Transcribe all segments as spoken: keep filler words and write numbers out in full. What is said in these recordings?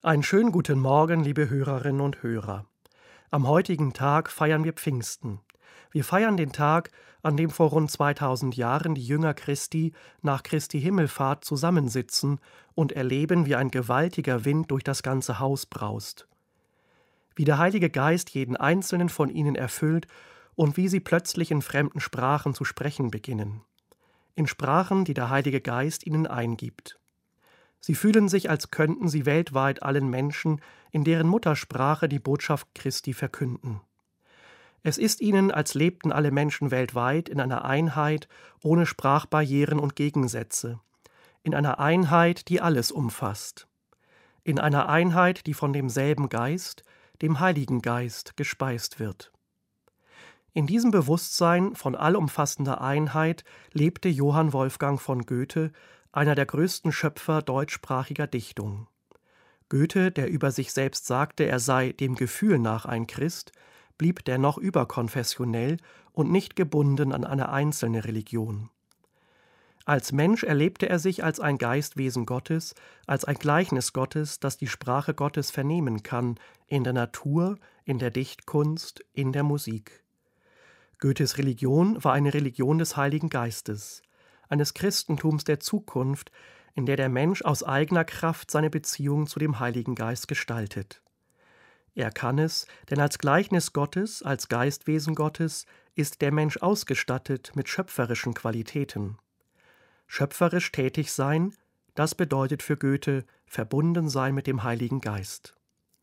Einen schönen guten Morgen, liebe Hörerinnen und Hörer. Am heutigen Tag feiern wir Pfingsten. Wir feiern den Tag, an dem vor rund zweitausend Jahren die Jünger Christi nach Christi Himmelfahrt zusammensitzen und erleben, wie ein gewaltiger Wind durch das ganze Haus braust. Wie der Heilige Geist jeden einzelnen von ihnen erfüllt und wie sie plötzlich in fremden Sprachen zu sprechen beginnen. In Sprachen, die der Heilige Geist ihnen eingibt. Sie fühlen sich, als könnten sie weltweit allen Menschen in deren Muttersprache die Botschaft Christi verkünden. Es ist ihnen, als lebten alle Menschen weltweit in einer Einheit ohne Sprachbarrieren und Gegensätze, in einer Einheit, die alles umfasst, in einer Einheit, die von demselben Geist, dem Heiligen Geist, gespeist wird. In diesem Bewusstsein von allumfassender Einheit lebte Johann Wolfgang von Goethe, einer der größten Schöpfer deutschsprachiger Dichtung. Goethe, der über sich selbst sagte, er sei dem Gefühl nach ein Christ, blieb dennoch überkonfessionell und nicht gebunden an eine einzelne Religion. Als Mensch erlebte er sich als ein Geistwesen Gottes, als ein Gleichnis Gottes, das die Sprache Gottes vernehmen kann, in der Natur, in der Dichtkunst, in der Musik. Goethes Religion war eine Religion des Heiligen Geistes, eines Christentums der Zukunft, in der der Mensch aus eigener Kraft seine Beziehung zu dem Heiligen Geist gestaltet. Er kann es, denn als Gleichnis Gottes, als Geistwesen Gottes, ist der Mensch ausgestattet mit schöpferischen Qualitäten. Schöpferisch tätig sein, das bedeutet für Goethe verbunden sein mit dem Heiligen Geist.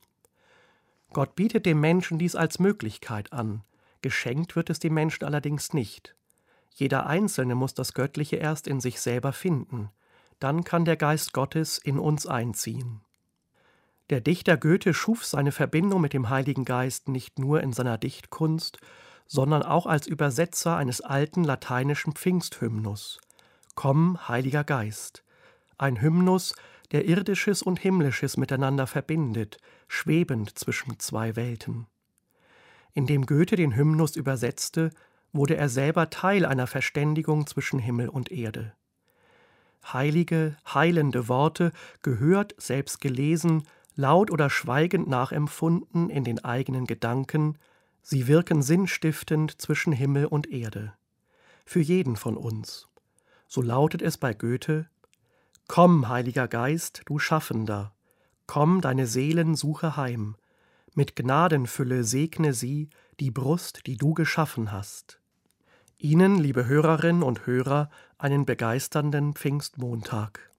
Gott bietet dem Menschen dies als Möglichkeit an, geschenkt wird es dem Menschen allerdings nicht. Jeder Einzelne muss das Göttliche erst in sich selber finden, dann kann der Geist Gottes in uns einziehen. Der Dichter Goethe schuf seine Verbindung mit dem Heiligen Geist nicht nur in seiner Dichtkunst, sondern auch als Übersetzer eines alten lateinischen Pfingsthymnus. Komm, Heiliger Geist. Ein Hymnus, der Irdisches und Himmlisches miteinander verbindet, schwebend zwischen zwei Welten. Indem Goethe den Hymnus übersetzte, wurde er selber Teil einer Verständigung zwischen Himmel und Erde. Heilige, heilende Worte, gehört, selbst gelesen, laut oder schweigend nachempfunden in den eigenen Gedanken, sie wirken sinnstiftend zwischen Himmel und Erde. Für jeden von uns. So lautet es bei Goethe: Komm, Heiliger Geist, du Schaffender, komm, deine Seelen suche heim, mit Gnadenfülle segne sie, die Brust, die du geschaffen hast. Ihnen, liebe Hörerinnen und Hörer, einen begeisternden Pfingstmontag.